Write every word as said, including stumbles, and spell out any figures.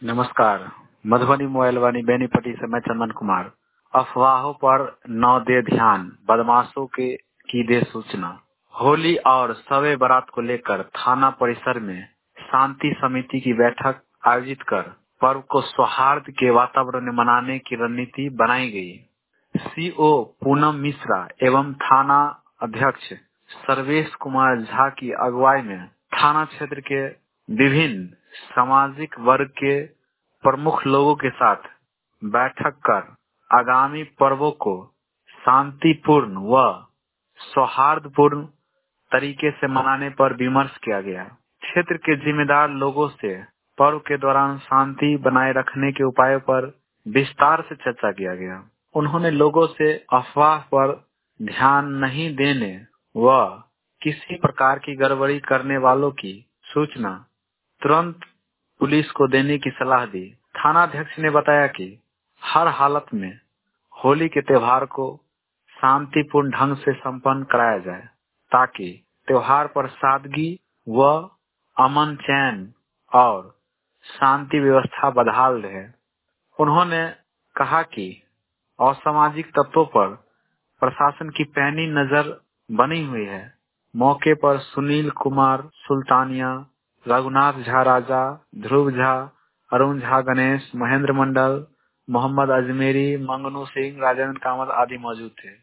नमस्कार। मधुबनी मोबाइल वाणी बेनीपट्टी से मैं चंदन कुमार। अफवाहों पर न दे ध्यान, बदमाशों के की दे सूचना। होली और शबे बारात को लेकर थाना परिसर में शांति समिति की बैठक आयोजित कर पर्व को सौहार्द के वातावरण में मनाने की रणनीति बनाई गई। सीओ पूनम मिश्रा एवं थाना अध्यक्ष सर्वेश कुमार झा की अगुवाई में थाना क्षेत्र के विभिन्न सामाजिक वर्ग के प्रमुख लोगों के साथ बैठक कर आगामी पर्वों को शांतिपूर्ण व सौहार्दपूर्ण तरीके से मनाने पर विमर्श किया गया। क्षेत्र के जिम्मेदार लोगों से पर्व के दौरान शांति बनाए रखने के उपायों पर विस्तार से चर्चा किया गया। उन्होंने लोगों से अफवाह पर ध्यान नहीं देने व किसी प्रकार की गड़बड़ी करने वालों की सूचना तुरंत पुलिस को देने की सलाह दी। थानाध्यक्ष ने बताया कि हर हालत में होली के त्योहार को शांतिपूर्ण ढंग से संपन्न कराया जाए ताकि त्योहार पर सादगी व अमन चैन और शांति व्यवस्था बहाल रहे। उन्होंने कहा कि असामाजिक तत्वों पर प्रशासन की पैनी नजर बनी हुई है। मौके पर सुनील कुमार सुल्तानिया, रघुनाथ झा राजा, ध्रुव झा, अरुण झा गणेश, महेंद्र मंडल, मोहम्मद अजमेरी, मंगनू सिंह, राजेंद्र कामत आदि मौजूद थे।